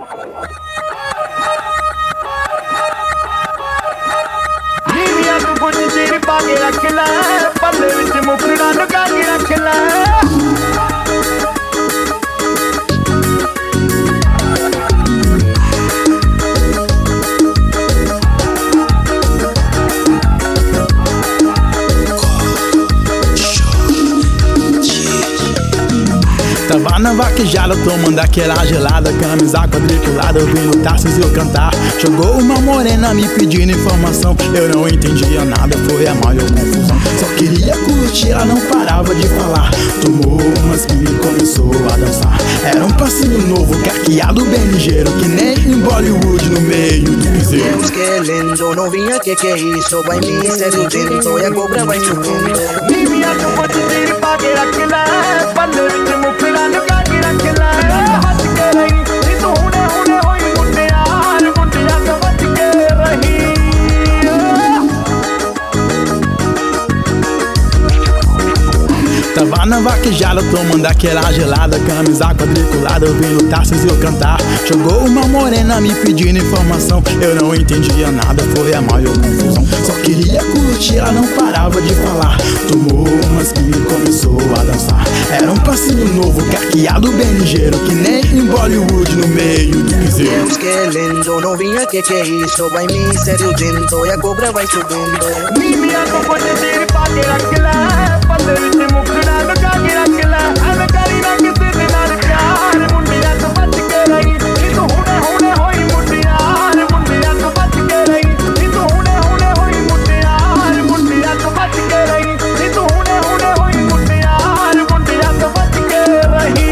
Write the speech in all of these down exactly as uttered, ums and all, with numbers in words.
नीविया तू कुछ चीर पाके रख ले, पल्ले विच मुखड़ा लुका के रख ले। Tava na vaquejada tomando aquela gelada, camisa quadriculada, ouvindo Tarcísio eu cantar. Chegou uma morena me pedindo informação, eu não entendia nada, foi a maior confusão. Só queria curtir, ela não parava de falar. Tomou umas e começou a dançar. Era um passinho novo, carqueado bem ligeiro, que nem em Bollywood no meio do piseiro. Deus que lindo, novinha, que que é isso? Vai me seduzindo e a cobra vai subindo. नीविया तू कुछ चीर पाके रख ले, पल्ले विच मुखड़ा लुका के रख ले। बच के रही नी तू हुणे हुणे होई मुटियार, मुटिया तो बच के रही। Tava na vaquejada tomando aquela gelada, camisa quadriculada, ouvindo Tarcísio eu cantar. Chegou uma morena me pedindo informação, eu não entendia nada, foi a maior confusão. Só queria curtir, ela não parava de falar. Tomou umas e começou a dançar. Era um passinho novo, carqueado bem ligeiro, que nem em Bollywood no meio do piseiro. Deus que lindo, novinha, que que é isso? Vai me seduzindo e a cobra vai subindo. नीविया तू कुछ चीर पाके रख ले, पल्ले विच मुखड़ा लुका के रख ले। ऐवें करी ना किसे दे नाल प्यार, मुंडिया तो बच के रही नी तू हुणे हुणे होई मुटियार, मुंडिया तो बच के रही नी तू हुणे हुणे होई मुटियार, मुंडिया तो बच के रही नी तू हुणे हुणे होई मुटियार, मुंडिया तो बच के रही।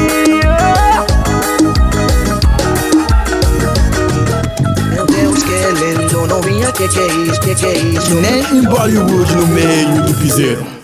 Meu Deus que lindo, novinha, que que é isso? Que que é isso? Que nem em Bollywood no meio do piseiro.